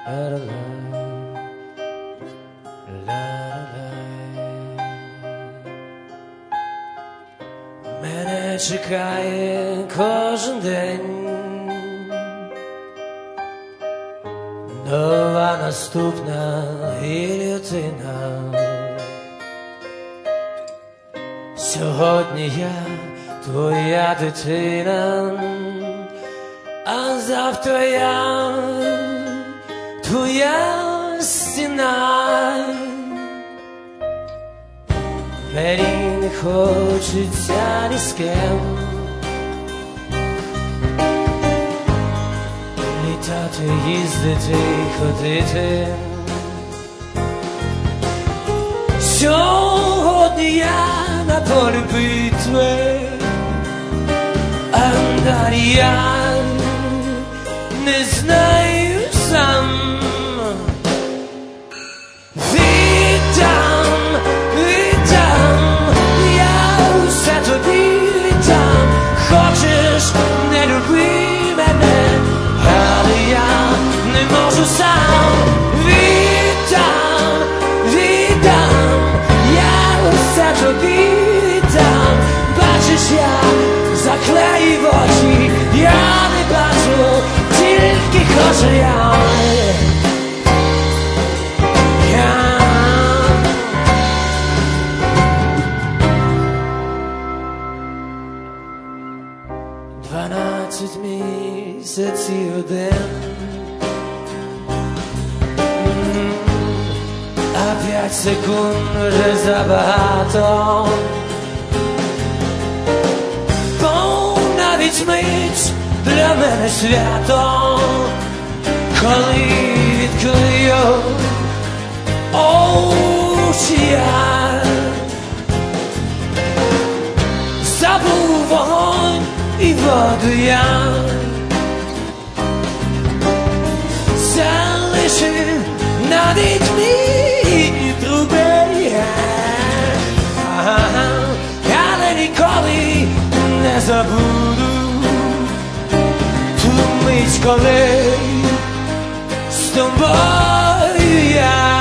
Мене чекає кожен день нова наступна гільйотина. Сьогодні я твоя дитина, а завтра я твоя стіна. Мені не хочеться ні з ким літати, їздити, ходити. Сьогодні я на полі битви, а далі я не знаю сам. Хочеш, не люби мене, але я не можу сам. Віддам, я усе тобі віддам. Бачиш, я заклеїв очі, я не бачу, тільки хочу я. Дванадцять місяців один, а 5 секунд вже забагато. Бо навіть мить для мене свято, коли відкрию очі я. Забув вогонь і воду я, залишив навіть мій труби, але ніколи не забуду ту мить, коли з тобою я.